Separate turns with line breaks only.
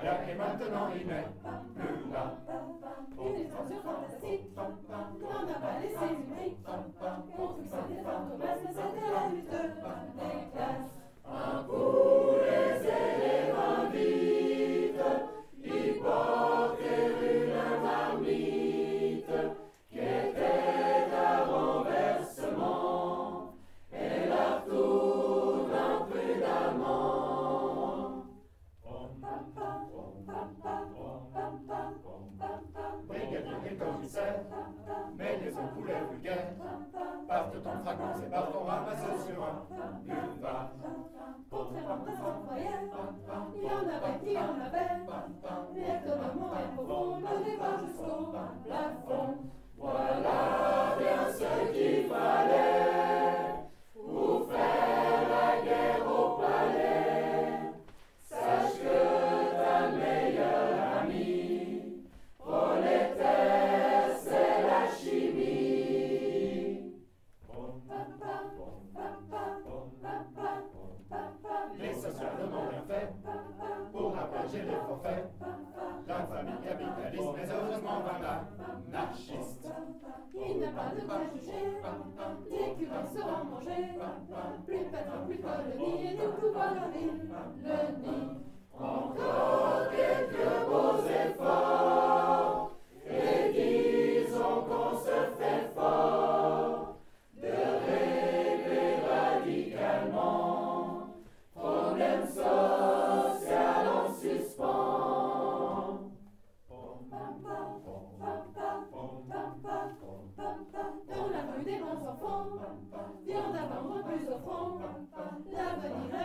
rien et maintenant il n'est plus là.
Une extension fantastique n'en a pas laissé une brique. Contre que c'était fantomas, mais c'était la lutte des classes.
Un coup les élèves invitent, ils portaient une marmite qui était à renversement et la retourne imprudemment. Brigadier et commissaire, mais les autres poulets vulgaires partent en fragments et partent ramassés sur un boulevard.
Contrairement à ce qu'on croyait, il y en avait qui en avaient. Les étonnamment et profond, le débat jusqu'au plafond.
Voilà bien ce qu'il fallait pour faire la guerre au palais. Sache que ta meilleure amie, prolétaire, c'est la chimie. Les sociaux n'ont rien fait pour abréger les forfaits. La famille capitaliste, mais heureusement anarchiste.
Il n'y a pas de préjugés, les curés seront mangés. Plus patron, plus colonie, et du pouvoir la ville, le nid.
Encore quelques beaux efforts, et disons qu'on se fait fort de régler radicalement problème social en suspens.
Dans la rue des bons enfants, viande à vendre plus au front, l'avenir